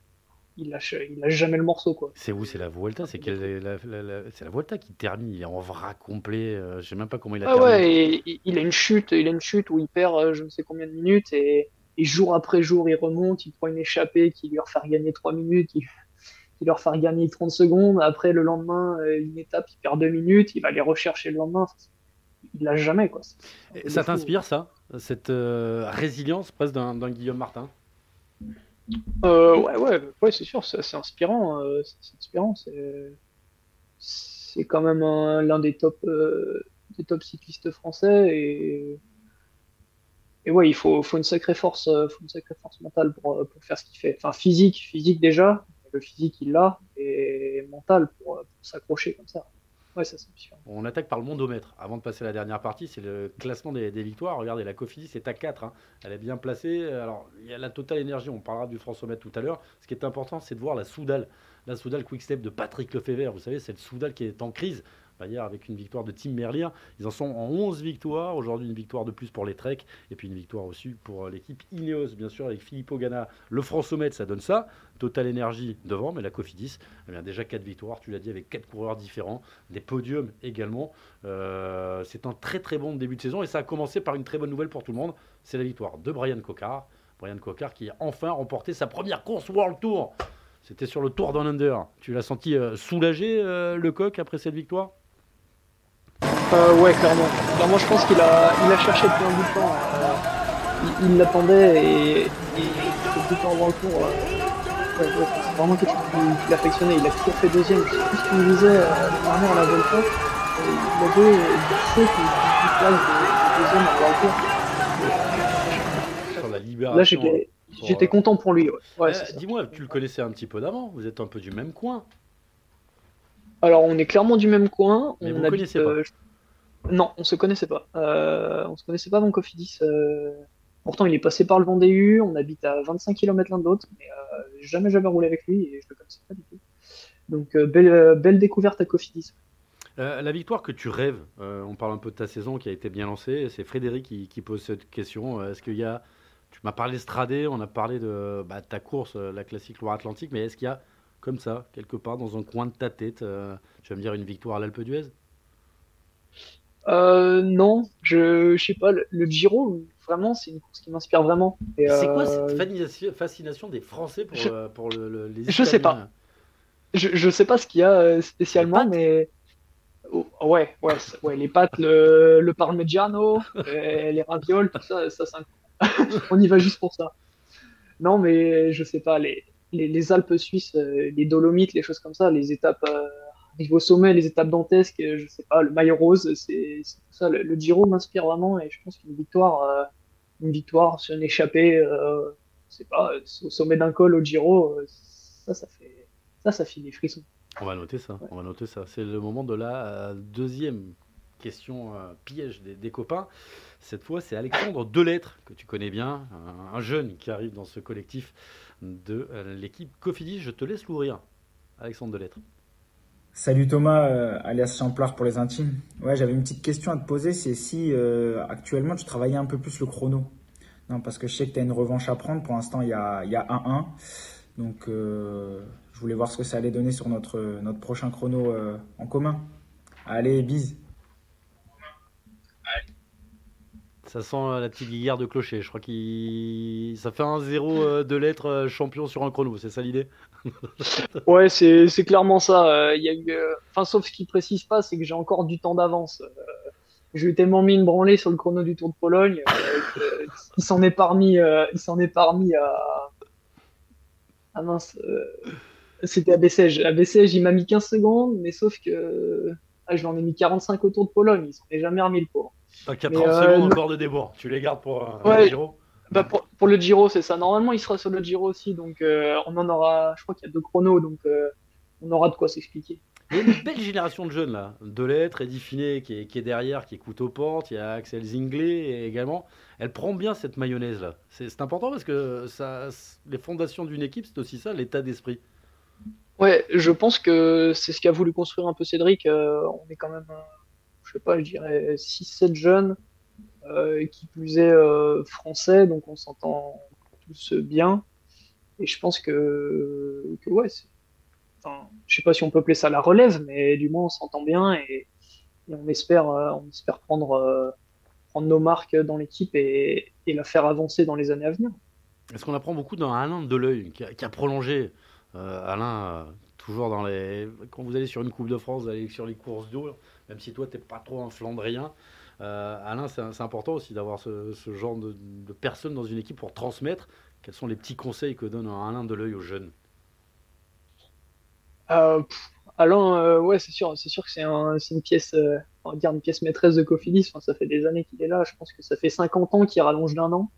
il lâche, il lâche jamais le morceau, quoi. C'est où? C'est la Vuelta? C'est quelle- la, la- la- c'est la Vuelta qui termine. Il est en vrac complet. euh, je sais même pas comment il a Ah terminé. ouais, et, et il a une chute, il a une chute où il perd euh, je ne sais combien de minutes et, et jour après jour, il remonte, il prend une échappée qui lui refait gagner trois minutes, qui, qui leur fait gagner trente secondes. Après, le lendemain, euh, une étape, il perd deux minutes, il va les rechercher le lendemain. Il lâche jamais, quoi. C'est un Et truc ça de fou. t'inspire, ça? Cette euh, résilience presque d'un d'un Guillaume Martin? Euh, ouais, ouais, ouais, c'est sûr, c'est c'est inspirant. euh, c'est c'est inspirant. C'est c'est quand même un- l'un des top, euh, des top cyclistes français et, et ouais, il faut, faut une sacrée force, euh, faut une sacrée force mentale pour, euh, pour faire ce qu'il fait. Enfin, physique, physique déjà, le physique il l'a et mental pour, euh, pour s'accrocher comme ça. Ouais, ça c'est inspirant. On attaque par le mondomètre. Avant de passer à la dernière partie, c'est le classement des, des victoires. Regardez, la Cofidis est à quatre. Hein. Elle est bien placée. Alors, il y a la Total Énergie. On parlera du Françomètre tout à l'heure. Ce qui est important, c'est de voir la Soudal. La Soudal Quick Step de Patrick Lefebvre. Vous savez, c'est le Soudal qui est en crise. bah, hier avec une victoire de Team Merlier. Ils en sont en onze victoires. Aujourd'hui, une victoire de plus pour les Trek et puis une victoire aussi pour l'équipe Ineos, bien sûr, avec Filippo Ganna. Le France-Omet, ça donne ça. Total Energy devant, mais la Cofidis, eh bien, déjà quatre victoires, tu l'as dit, avec quatre coureurs différents, des podiums également. Euh, c'est un très très bon début de saison et ça a commencé par une très bonne nouvelle pour tout le monde. C'est la victoire de Brian Cocard. Brian Cocard qui a enfin remporté sa première course World Tour. C'était sur le Tour Down Under. Tu l'as senti euh, soulagé, euh, le coq, après cette victoire? Euh, ouais, clairement. Clairement, je pense qu'il a, il a cherché depuis un bout de temps. Euh, il il l'attendait et, et cette victoire World Tour, euh, ouais, ouais, c'est vraiment quelque chose qu'il qu'il affectionnait. Il a toujours fait deuxième. Je sais plus ce qu'il me disait euh, l'année dernière à la Volta. Il avait dix places de, de deuxième à World Tour. Sur la libération. Là, j'étais, pour, j'étais euh, content pour lui. Ouais. Ouais, euh, c'est ça. dis-moi, tu le connaissais un petit peu d'avant. Vous êtes un peu du même coin. Alors, on est clairement du même coin. Mais On vous ne habite, connaissez pas. euh, Non, on se connaissait pas. Euh, on se connaissait pas avant Cofidis. Euh... Pourtant, il est passé par le Vendée U. On habite à vingt-cinq kilomètres l'un de l'autre, mais euh, j'ai jamais jamais roulé avec lui et je le connaissais pas du tout. Donc, euh, belle, euh, belle découverte à Cofidis. Euh, la victoire que tu rêves, euh, on parle un peu de ta saison qui a été bien lancée. C'est Frédéric qui, qui pose cette question. Euh, Est-ce qu'il y a, tu m'as parlé Stradé, on a parlé de, bah, de ta course, euh, la classique Loire-Atlantique, mais est-ce qu'il y a comme ça, quelque part dans un coin de ta tête, euh, tu vas me dire une victoire à l'Alpe d'Huez? Euh, non, je, je sais pas. Le, le Giro, vraiment, c'est une course qui m'inspire vraiment. Et, C'est quoi cette euh, fascination, fascination des Français pour, je, euh, pour le- le- les je sais Italiens? pas. Je, je sais pas ce qu'il y a euh, Les spécialement, pâtes? mais oh, ouais, ouais, c'est- ouais, les pâtes, le, le parmigiano, euh, les ravioles, tout ça, ça, c'est un- on y va juste pour ça. Non, mais je sais pas, les, les, les Alpes suisses, euh, les Dolomites, les choses comme ça, les étapes euh, arrivées au sommet, les étapes dantesques, euh, je sais pas, le maillot rose, c'est c'est tout ça. Le, le Giro m'inspire vraiment et je pense qu'une victoire, euh, une victoire sur une échappée, euh, je sais pas, euh, au sommet d'un col au Giro, euh, ça, ça fait, ça, ça fait des frissons. On va noter ça, Ouais. on va noter ça. C'est le moment de la euh, deuxième question euh, piège des, des copains. Cette fois, c'est Alexandre Delettre, que tu connais bien, un, un jeune qui arrive dans ce collectif de euh, l'équipe Cofidis. Je te laisse l'ouvrir, Alexandre Delettre. Salut Thomas, euh, alias Champlard pour les intimes. Ouais, j'avais une petite question à te poser, c'est si euh, actuellement tu travaillais un peu plus le chrono. Non, parce que je sais que tu as une revanche à prendre. Pour l'instant, il y a, il y a un un. Donc, euh, je voulais voir ce que ça allait donner sur notre, notre prochain chrono euh, en commun. Allez, bise. Ça sent euh, la petite guerre de clocher. Je crois qu'il ça fait un zéro euh, de lettres euh, champion sur un chrono. C'est ça l'idée? Ouais, c'est c'est clairement ça. Euh, Il y a eu, euh, enfin, sauf ce qu'il précise pas, c'est que j'ai encore du temps d'avance. Euh, je lui ai tellement mis une branlée sur le chrono du Tour de Pologne, euh, que- il s'en est parmi, euh, il s'en est parmi à, ah mince, euh, c'était à Bessèges. À Bessèges, il m'a mis quinze secondes, mais sauf que ah, je lui en ai mis quarante-cinq au Tour de Pologne. Il s'en est jamais remis le pauvre. Donc il y a Mais trente euh, secondes le- encore de débours. Tu les gardes pour euh, le ouais, Giro? bah pour, pour le Giro, c'est ça. Normalement, il sera sur le Giro aussi, donc euh, on en aura. Je crois qu'il y a deux chronos, donc euh, on aura de quoi s'expliquer. Il y a une belle génération de jeunes là. Delettre, Eddy Finet qui est, qui est derrière, qui écoute aux portes. Il y a Axel Zinglet également. Elle prend bien cette mayonnaise là. C'est c'est important parce que ça, les fondations d'une équipe, c'est aussi ça, l'état d'esprit. Ouais, je pense que c'est ce qu'a voulu construire un peu Cédric. Euh, on est quand même, euh, je sais pas, je dirais six sept jeunes, euh, qui plus est euh, français, donc on s'entend tous bien. Et je pense que, que ouais, c'est- enfin, je sais pas si on peut appeler ça la relève, mais du moins on s'entend bien et, et on espère, euh, on espère prendre, euh, prendre nos marques dans l'équipe et, et la faire avancer dans les années à venir. Est-ce qu'on apprend beaucoup dans Alain Deleuil qui a, qui a prolongé euh, Alain, euh, toujours dans les. Quand vous allez sur une Coupe de France, vous allez sur les courses d'eau, même si toi, t'es pas trop un Flandrien. Euh, Alain, c'est c'est important aussi d'avoir ce, ce genre de, de personnes dans une équipe pour transmettre. Quels sont les petits conseils que donne un Alain Deleuil aux jeunes? Euh, pff, Alain, euh, ouais, c'est sûr, c'est sûr que c'est un, c'est une pièce, euh, on va dire une pièce maîtresse de Cofidis. Enfin, ça fait des années qu'il est là. Je pense que ça fait cinquante ans qu'il rallonge d'un an.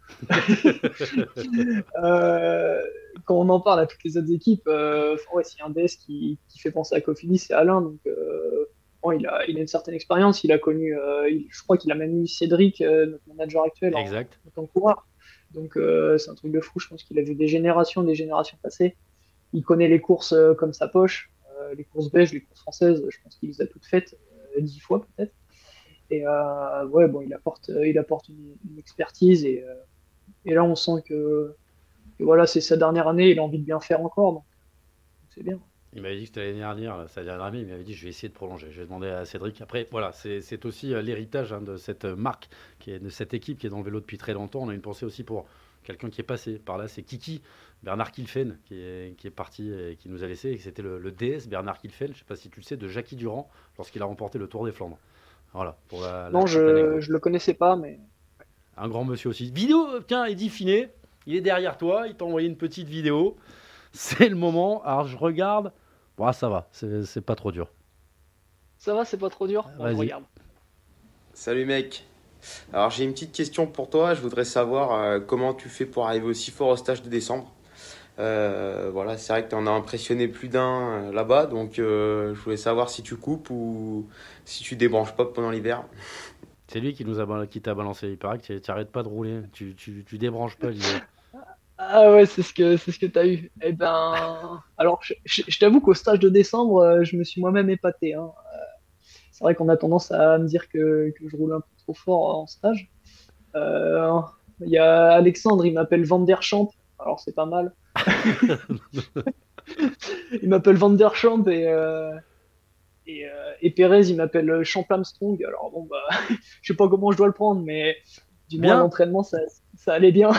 Euh, Quand on en parle à toutes les autres équipes, euh, enfin, ouais, s'il y a un D S qui, qui fait penser à Cofidis, c'est Alain. Donc, euh, bon, il a, il a une certaine expérience. Il a connu, euh, il- je crois qu'il a même eu Cédric, euh, notre manager actuel, en, Exact. en tant que coureur. Donc, euh, c'est un truc de fou. Je pense qu'il a vu des générations, des générations passées. Il connaît les courses euh, comme sa poche, euh, les courses belges, les courses françaises. Je pense qu'il les a toutes faites. Euh, dix fois peut-être. Et euh, ouais, bon, il apporte, il apporte une, une expertise et, euh, et là on sent que, que voilà, c'est sa dernière année, il a envie de bien faire encore, donc c'est bien. Il m'avait dit que c'était l'année dernière, là, sa dernière année, il m'avait dit je vais essayer de prolonger. Je vais demander à Cédric. Après, voilà, c'est c'est aussi euh, l'héritage hein, de cette euh, marque, qui est, de cette équipe qui est dans le vélo depuis très longtemps. On a une pensée aussi pour quelqu'un qui est passé par là, c'est Kiki, Bernard Kilfen, qui est, qui est parti et qui nous a laissé. Et c'était le, le D S Bernard Kilfen, je ne sais pas si tu le sais, de Jackie Durand, lorsqu'il a remporté le Tour des Flandres. Voilà, pour la, la Non, petite je anecdote. je le connaissais pas, mais Un grand monsieur aussi. Vidéo, tiens, Eddy Finet, il est derrière toi, il t'a envoyé une petite vidéo. C'est le moment. Alors je regarde. Bon, ça va, c'est c'est pas trop dur. ça va, c'est pas trop dur. Bon, je Vas-y. regarde. Salut mec. Alors j'ai une petite question pour toi. Je voudrais savoir euh, comment tu fais pour arriver aussi fort au stage de décembre. Euh, voilà, c'est vrai que tu en as impressionné plus d'un euh, là-bas, donc euh, je voulais savoir si tu coupes ou si tu débranches pas pendant l'hiver. C'est lui qui nous a bal- qui t'a balancé. Il paraît que tu arrêtes pas de rouler. Tu, tu, tu débranches pas l'hiver. Ah ouais, c'est ce que c'est ce que t'as eu. Eh ben, alors je, je- je t'avoue qu'au stage de décembre, euh, je me suis moi-même épaté, hein. C'est vrai qu'on a tendance à me dire que, que je roule un peu trop fort en stage. Euh, Il y a Alexandre, il m'appelle Van der Champ. Alors c'est pas mal. Il m'appelle Van der Champ et euh, et, euh, et Pérez, il m'appelle Champ Armstrong. Alors bon bah, je sais pas comment je dois le prendre, mais du moins à Bien. l'entraînement ça ça allait bien.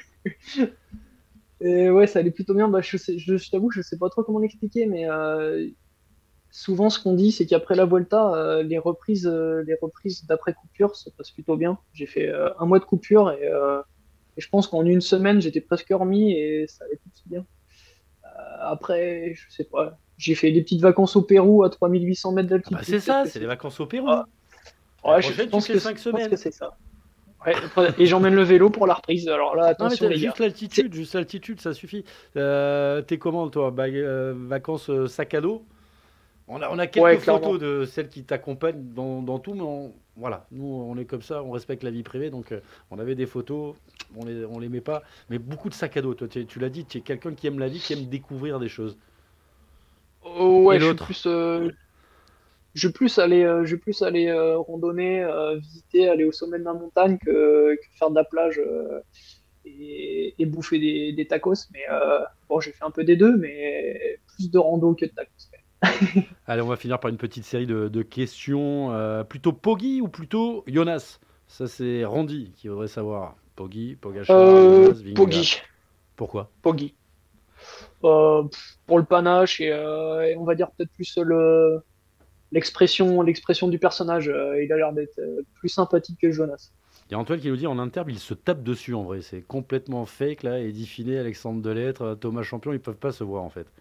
Et ouais, ça allait plutôt bien. Bah, je sais, je, je t'avoue, je sais pas trop comment l'expliquer, mais euh, souvent ce qu'on dit, c'est qu'après la Vuelta, euh, les reprises, euh, les reprises d'après coupure se passent plutôt bien. J'ai fait euh, un mois de coupure et, euh, et je pense qu'en une semaine, j'étais presque remis et ça allait plutôt bien. Euh, après, je sais pas. J'ai fait des petites vacances au Pérou à trois mille huit cents mètres Ah d'altitude. bah c'est ça, Peut-être que c'est les vacances au Pérou. Ah, La ouais, je, prochaine, je pense tu fais que cinq je pense semaines. que c'est ça. Ouais, après- et j'emmène le vélo pour la reprise. Alors là, Non, mais attention t'as les gars. juste l'altitude, juste l'altitude, ça suffit. Euh, T'es comment, toi? Bah, euh, vacances euh, sac à dos? On a, on a quelques Ouais, clairement. photos de celles qui t'accompagnent dans, dans tout, mais on- voilà, nous, on est comme ça, on respecte la vie privée, donc euh, on avait des photos, on les, on les met pas, mais beaucoup de sac à dos. Toi, tu, tu l'as dit, tu es quelqu'un qui aime la vie, qui aime découvrir des choses. Oh, Et ouais, je suis l'autre? plus, euh, je vais plus aller, euh, je vais plus aller euh, randonner, euh, visiter, aller au sommet de la montagne que, que faire de la plage euh, et, et bouffer des, des tacos. Mais euh, bon, j'ai fait un peu des deux, mais plus de rando que de tacos. Allez, on va finir par une petite série de, de questions. Euh, plutôt Poggi ou plutôt Jonas? Ça, c'est Randy qui voudrait savoir. Poggi, Pogacar, Euh, Jonas, Vingegaard. Poggi, Pourquoi? Poggi. Euh, pff, pour le panache et, euh, et on va dire peut-être plus le l'expression, l'expression du personnage. Euh, il a l'air d'être euh, plus sympathique que Jonas. Il y a Antoine qui nous dit en interbe, il se tape dessus en vrai. C'est complètement fake là. Eddy Finet, Alexandre Delettre, Thomas Champion, ils peuvent pas se voir en fait.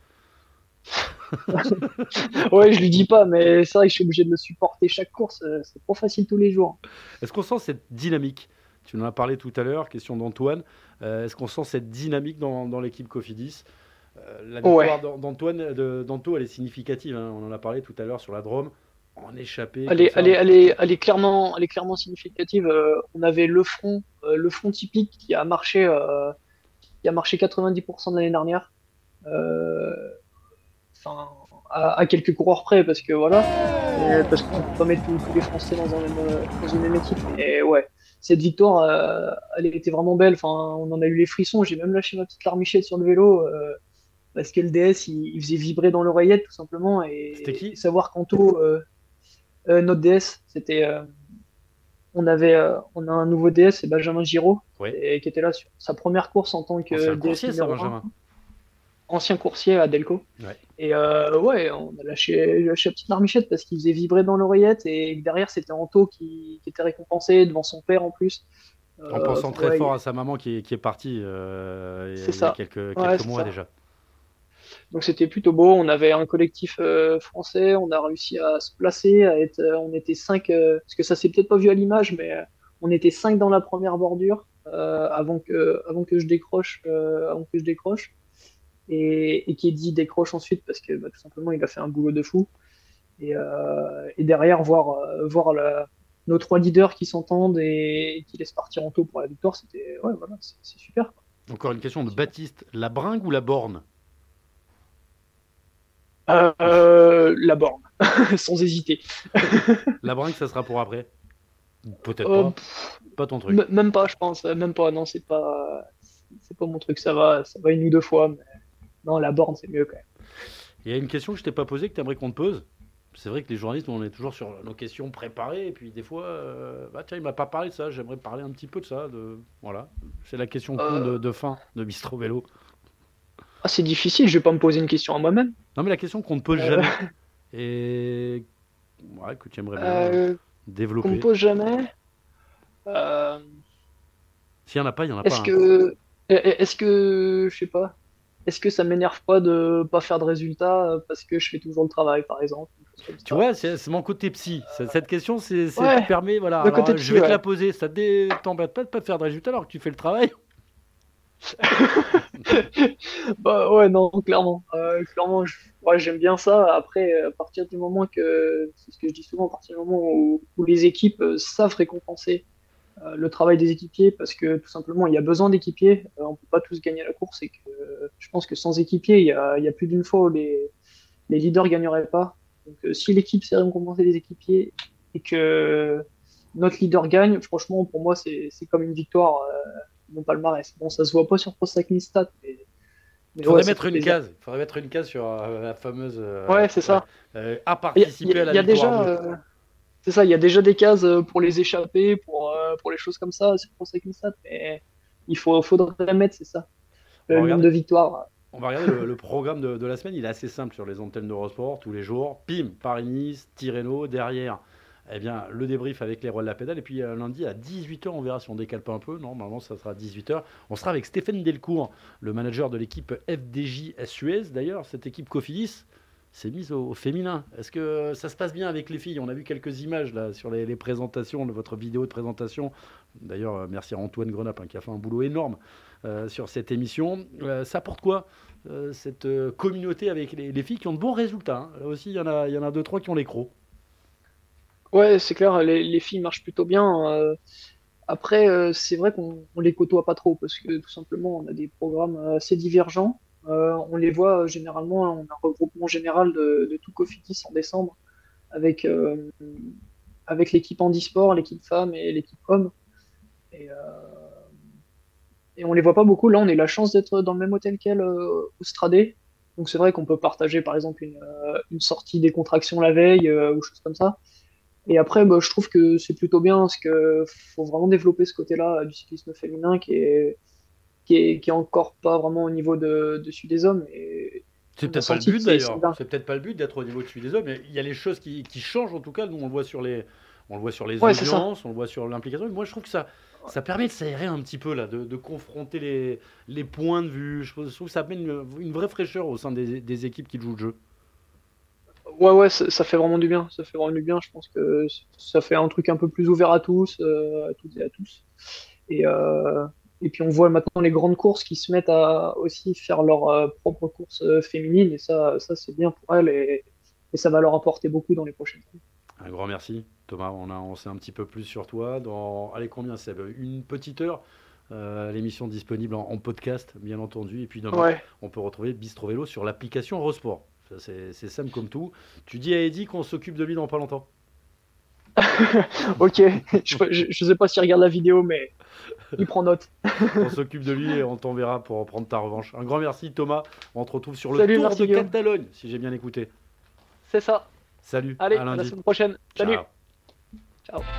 Ouais, je lui dis pas, mais c'est vrai que je suis obligé de le supporter chaque course. euh, C'est pas facile tous les jours. Est-ce qu'on sent cette dynamique? Tu en as parlé tout à l'heure, question d'Antoine. Euh, Est-ce qu'on sent cette dynamique dans, dans l'équipe Cofidis? Euh, La victoire Ouais. d'An- d'Antoine, de- d'Anto, elle est significative, hein. On en a parlé tout à l'heure sur la Drôme. En échappée, Elle comme est, ça. elle est, elle est, elle est clairement, elle est clairement significative. Euh, on avait le front, euh, le front typique qui a marché, euh, qui a marché quatre-vingt-dix pour cent de l'année dernière. Euh, Enfin, à, à quelques coureurs près, parce que voilà, et parce qu'on peut pas mettre tous, tous les Français dans, un même, euh, dans une même équipe. Et ouais, cette victoire, euh, elle était vraiment belle. Enfin, on en a eu les frissons. J'ai même lâché ma petite larmichette sur le vélo. Euh, parce que le D S, il, il faisait vibrer dans l'oreillette, tout simplement. C'était Et, qui? et savoir qu'Anto, euh, euh, notre D S, c'était. Euh, on avait, euh, on a un nouveau D S, c'est Benjamin Giraud, Oui. et, qui était là sur sa première course en tant que C'est un D S coursier, ça, numéro un, Benjamin. ancien coursier à Delco. Ouais. Et euh, ouais, on a lâché, lâché la petite marmichette parce qu'il faisait vibrer dans l'oreillette et que derrière c'était Anto qui, qui était récompensé devant son père en plus. En Euh, pensant enfin, très ouais, fort il- à sa maman qui est, qui est partie euh, il y a- C'est il y a ça. quelques, Ouais, quelques c'est mois ça. déjà. Donc c'était plutôt beau. On avait un collectif euh, français, on a réussi à se placer, à être, euh, on était cinq, euh, parce que ça s'est peut-être pas vu à l'image, mais euh, on était cinq dans la première bordure euh, avant que, avant que je décroche, euh, avant que je décroche, et, et qui dit décroche ensuite parce que bah, tout simplement il a fait un boulot de fou. Et, euh, et derrière voir, euh, voir la- nos trois leaders qui s'entendent et, et qui laissent partir en taux pour la victoire, c'était ouais voilà, c'est c'est super. Encore une question de Baptiste. La bringue ou la borne? Euh, euh, la borne, sans hésiter. La brinque, ça sera pour après. Peut-être Euh, pas. Pas ton truc. M- même pas, je pense. Même pas. Non, c'est pas, c'est pas mon truc. Ça va, ça va une ou deux fois. Mais non, la borne, c'est mieux quand même. Il y a une question que je t'ai pas posée que tu aimerais qu'on te pose. C'est vrai que les journalistes, on est toujours sur nos questions préparées. Et puis des fois, euh, bah tiens, il m'a pas parlé de ça. J'aimerais parler un petit peu de ça. De... Voilà. C'est la question con Euh. de, de fin de Bistro Vélo. Ah, c'est difficile. Je vais pas me poser une question à moi-même. Non, mais la question qu'on ne pose Euh. jamais. Et. Ouais, que tu aimerais bien Euh, qu'on développer. me pose jamais. Euh, S'il n'y en a pas, il n'y en a pas. Est-ce hein. que, est-ce que, je sais pas. Est-ce que ça m'énerve pas de pas faire de résultats parce que je fais toujours le travail, par exemple, une chose comme Tu ça. vois, c'est c'est mon côté psy. C'est- Cette question, c'est, c'est Ouais, te permet, voilà. le Alors, côté je psy, vais te ouais. la poser. Ça ne t'embête pas de pas faire de résultat alors que tu fais le travail? Bah ouais, non, clairement. Euh, clairement, je- ouais, j'aime bien ça. Après, à partir du moment que, c'est ce que je dis souvent, à partir du moment où, où les équipes euh, savent récompenser euh, le travail des équipiers, parce que tout simplement, il y a besoin d'équipiers. Euh, on peut pas tous gagner la course et que euh, je pense que sans équipiers, il y a, il y a plus d'une fois où les, les leaders gagneraient pas. Donc, euh, si l'équipe sait récompenser les équipiers et que notre leader gagne, franchement, pour moi, c'est, c'est comme une victoire. Euh, mon palmarès. Bon, ça se voit pas sur Pro Cycling Stats, mais, mais Il faudrait ouais, ça mettre fait une plaisir. case. Il faudrait mettre une case sur euh, la fameuse. euh, Ouais, c'est ça. euh, à Il y a, participer il y a- à la il y a victoire déjà, de. euh, c'est ça, il y a déjà des cases euh, pour les échapper, pour, euh, pour les choses comme ça sur Pro Cycling Stats, mais il faut, faudrait mettre, c'est ça, On va le nombre regarder, de victoires. on va regarder le, le programme de, de la semaine. Il est assez simple sur les antennes d'Eurosport tous les jours. Pim, Paris-Nice, Tirreno, derrière. Eh bien, le débrief avec les rois de la pédale. Et puis euh, lundi à dix-huit heures, on verra si on décale pas un peu. Normalement, ça sera dix-huit heures. On sera avec Stéphane Delcourt, le manager de l'équipe F D J Suez. D'ailleurs, cette équipe Cofidis s'est mise au, au féminin. Est-ce que ça se passe bien avec les filles? On a vu quelques images là sur les, les présentations, de votre vidéo de présentation. D'ailleurs, euh, merci à Antoine Grenap hein, qui a fait un boulot énorme euh, sur cette émission. Euh, ça apporte quoi euh, cette euh, communauté avec les, les filles qui ont de bons résultats hein. Là aussi, il y en a, il y en a deux, trois qui ont les crocs. Ouais, c'est clair, les, les filles marchent plutôt bien. euh, Après, euh, c'est vrai qu'on on les côtoie pas trop parce que tout simplement, on a des programmes assez divergents. Euh, on les voit euh, généralement, on a un regroupement général de, de tout Cofidis en décembre avec, euh, avec l'équipe handisport, l'équipe femmes et l'équipe hommes. Et, euh, et on les voit pas beaucoup. Là, on a eu la chance d'être dans le même hôtel qu'elles euh, au Stradé. Donc c'est vrai qu'on peut partager par exemple une, euh, une sortie des contractions la veille euh, ou choses comme ça. Et après, bah, je trouve que c'est plutôt bien parce que faut vraiment développer ce côté-là du cyclisme féminin qui est, qui est, qui est encore pas vraiment au niveau de, de celui des hommes. Et C'est on a peut-être pas le senti but que c'est c'est d'ailleurs. bien. C'est peut-être pas le but d'être au niveau de celui des hommes. Mais il y a les choses qui, qui changent en tout cas. Nous, on le voit sur les, on le voit sur les Ouais, c'est ça. audiences, on le voit sur l'implication. Mais moi, je trouve que ça, ça permet de s'aérer un petit peu là, de, de confronter les, les points de vue. Je trouve je trouve que ça amène une, une vraie fraîcheur au sein des, des équipes qui jouent le jeu. Ouais, ouais, ça, ça fait vraiment du bien. Ça fait vraiment du bien. Je pense que ça fait un truc un peu plus ouvert à tous, euh, à toutes et à tous. Et, euh, et puis on voit maintenant les grandes courses qui se mettent à aussi faire leur euh, propre course euh, féminine. Et ça, ça c'est bien pour elles et, et ça va leur apporter beaucoup dans les prochaines années. Un grand merci, Thomas. On a, on sait un petit peu plus sur toi. Dans, allez, combien c'est? Une petite heure. Euh, l'émission disponible en, en podcast, bien entendu. Et puis demain, Ouais. on peut retrouver Bistro Vélo sur l'application Eurosport. Ça, C'est, c'est simple comme tout. Tu dis à Eddy qu'on s'occupe de lui dans pas longtemps. Ok. Je, je, je sais pas s'il regarde la vidéo, mais il prend note. On s'occupe de lui et on t'enverra pour prendre ta revanche. Un grand merci, Thomas. On te retrouve sur le Salut, Tour merci, de Guillaume. Catalogne, si j'ai bien écouté. C'est ça. Salut, Allez, à à la lundi. semaine prochaine. Salut. Ciao. Ciao.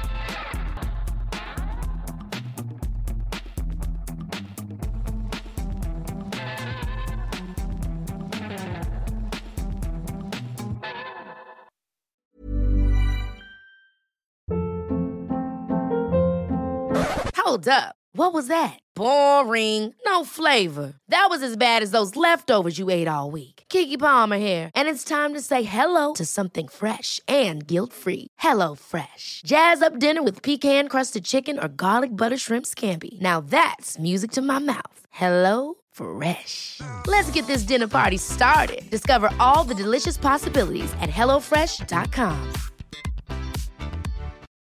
Hold up. What was that? Boring. No flavor. That was as bad as those leftovers you ate all week. Keke Palmer here, and it's time to say hello to something fresh and guilt-free. Hello Fresh. Jazz up dinner with pecan-crusted chicken or garlic butter shrimp scampi. Now that's music to my mouth. Hello Fresh. Let's get this dinner party started. Discover all the delicious possibilities at hello fresh dot com.